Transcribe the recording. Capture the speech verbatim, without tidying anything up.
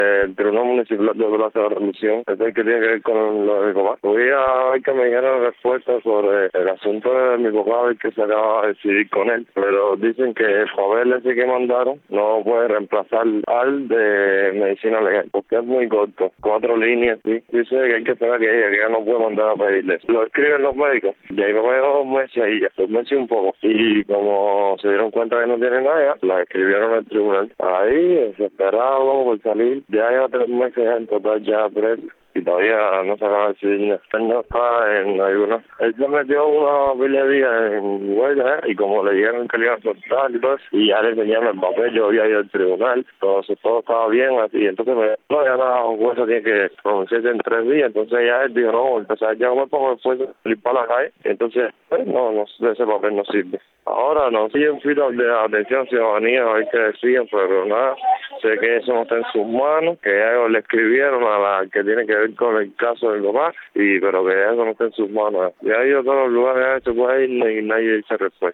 El Tribunal Municipal de Plaza de la Revolución es el que tiene que ver con lo de mi papá. Voy a ver que me dieron respuestas sobre el asunto de mi papá, a ver que se acaba de decidir con él, pero dicen que el papel ese que mandaron no puede reemplazar al de medicina legal, porque es muy corto, cuatro líneas, sí. Dice que hay que esperar que ella, que ella no puede mandar a pedirle. Lo escriben los médicos, y ahí me voy dos meses ahí, ya, dos meses y un poco, y como se dieron cuenta que no tienen nada, la escribieron al tribunal. Ahí, desesperado por salir, ya lleva tres meses en total ya preso. Y todavía no se acaba de decidir. Él no está en alguna. Él se metió una pila de días en huelga, ¿eh? Y como le dijeron que le iban a soltar y todo eso, y ya le enseñaron el papel, yo había ido al tribunal, todo, todo estaba bien, así. Entonces me no, ya nada, un juez tiene que pronunciarse en tres días. Entonces ya él dijo, no, empezar ya me pongo después de salir para la calle. Entonces, pues, no, no, ese papel no sirve. Ahora no, siguen filas de atención ciudadanía, a ver qué decían, pero nada, sé que eso no está en sus manos, que ellos le escribieron a la que tiene que ver con el caso del papá, y pero que eso no está en sus manos. Ya ha ido a todos los lugares, se puede ir y nadie dice respuesta.